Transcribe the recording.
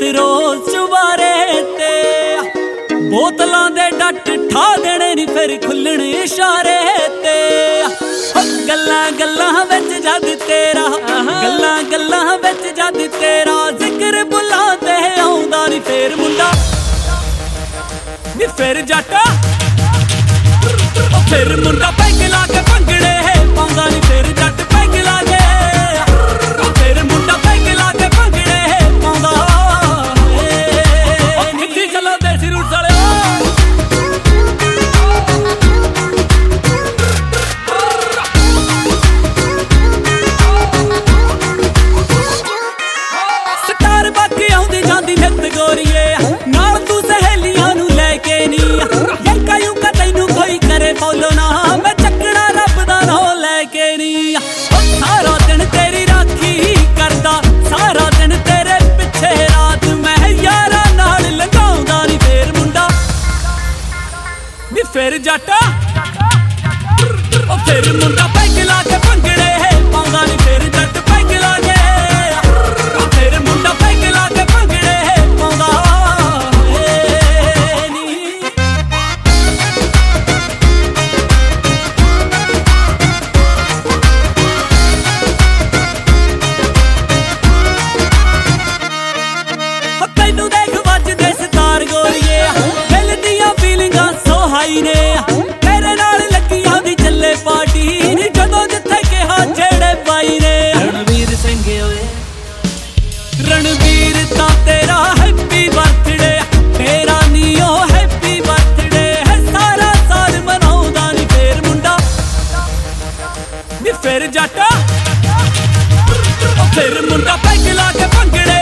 नित रोज चुबारे ते बोतलों दे डट ठा देने नी फिर खुलण इशारे ते गल्लां गल्लां विच जद तेरा गल्लां गल्लां विच जद तेरा जिक्र बुला ते आउंदा नी फिर मुंडा नी फिर जट फिर मुंडा पैग ला के भंगड़े पाउंदा नी फिर जट पैग ला के फिर मुंडा पैग ला के भंगड़े पाउंदा कित्थे चलो देसी रूट्स वाले स्टार बाकी आउंदी जांदी नित गोरीए नाल तू सहेलियां नू लेके नी यंका युका तैनू कोई करे फॉलो ना मैं चकना रब दा नाम लेके नी सारा दिन तेरी राखी करदा सारा दिन तेरे पिछे रात मैं यारा नाल लगाउंदा नी फिर मुंडा नी फिर जट फिर मुंडा पैग ला के भंगड़े पाउंदा नी फिर जट पैग ला के फिर मुंडा पैग ला के भंगड़े पाउंदा तैनू देख वजदे सितार गोरीए दिल दियां फीलिंगां सो हाई ने तेरे नाल लगी आंदी चले पार्टी नी जदों जिथे कहा जेड़े बाई ने रणवीर सिंह ओए रणवीर ता तेरा हैप्पी बर्थडे तेरा नी ओ हैप्पी बर्थडे है सारा साल मनाउंदा नी फिर मुंडा नी फिर जट फिर मुंडा पैग ला के भंगड़े